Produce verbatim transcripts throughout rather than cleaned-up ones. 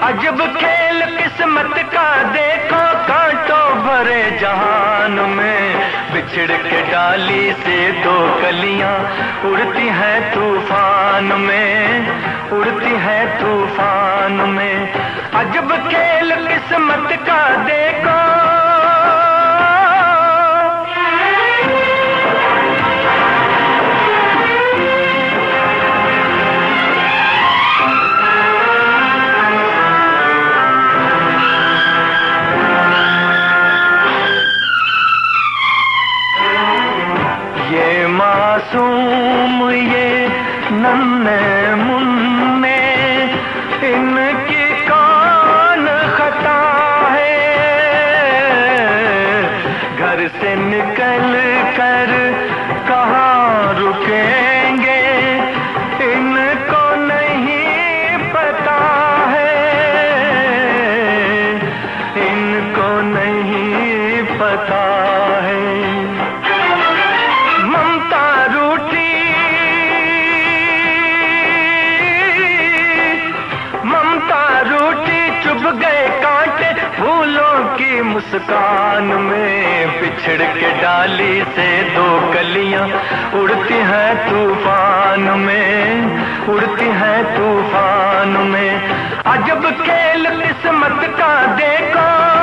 अजब खेल किस्मत का देखो कांटों भरे जहान में, बिछड़ के डाली से दो कलियां उड़ती हैं तूफान में, उड़ती हैं तूफान में। अजब खेल किस्मत का देखो, मासूम ये नन्हे मुन्ने, इनकी कौन खता है, घर से निकल कर कहाँ रुकेंगे इनको नहीं पता है, इनको नहीं पता है। चुभ गए कांटे फूलों की मुस्कान में, बिछड़ के डाली से दो कलियां उड़ती हैं तूफान में, उड़ती हैं तूफान में। अजब खेल किस्मत का देखो,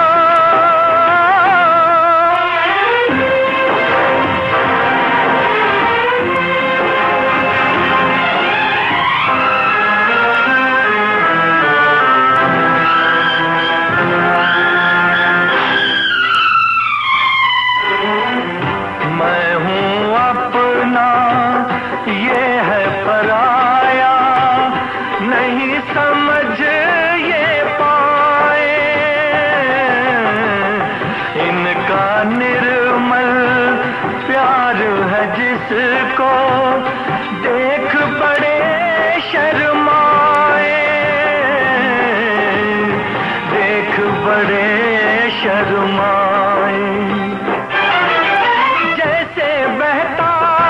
ये है पराया नहीं समझ ये पाए, इनका निर्मल प्यार है जिसको देख बड़े शर्माए, देख बड़े शर्माए। जैसे बहता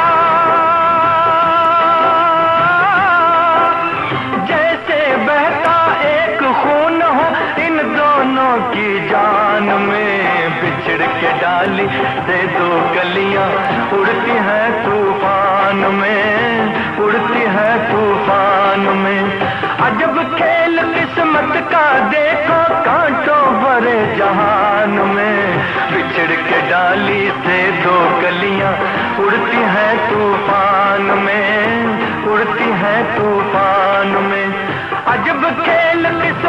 की जान में, बिछड़ के डाली से दो कलियां उड़ती हैं तूफान में, उड़ती हैं तूफान में। अजब खेल किस्मत का देखो कांटों भरे जहान में, बिछड़ के डाली से दो कलियां उड़ती हैं तूफान में, उड़ती हैं तूफान में। अजब खेल किस्मत